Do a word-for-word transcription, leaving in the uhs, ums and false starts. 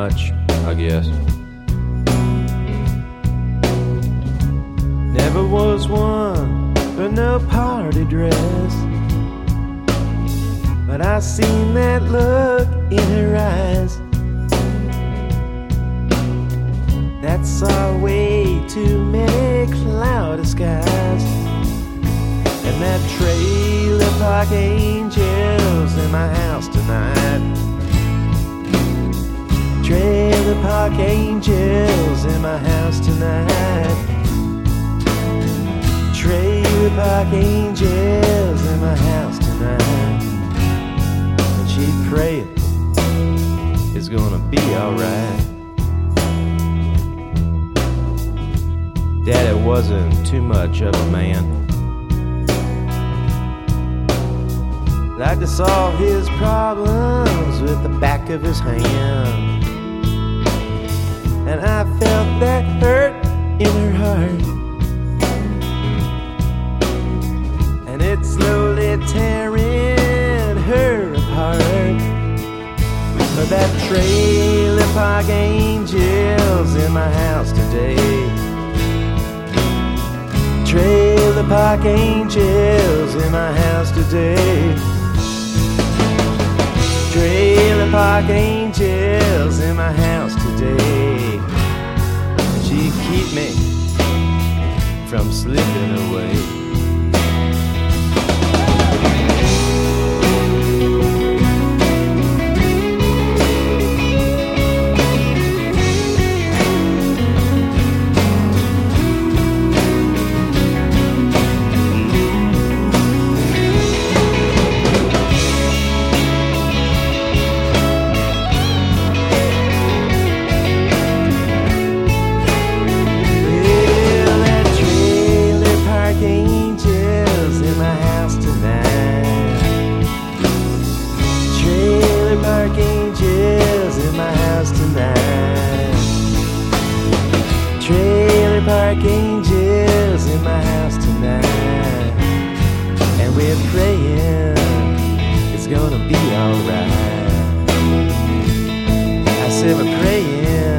much, I guess. Never was one for no party dress, but I seen that look in her eyes. That's our way to many cloudy skies. And that trailer park angels in my house tonight. Trailer park angels in my house tonight. Trailer park angels in my house tonight. And she'd pray it's gonna be alright. Daddy wasn't too much of a man. Like to solve his problems with the back of his hand. And I felt that hurt in her heart, and it's slowly tearing her apart. But that trailer park angels in my house today. Trailer park angels in my house today. Trailer park angels in my house today. She keep me from slipping away. Trailer park angels in my house tonight. And we're praying it's gonna be alright. I said we're praying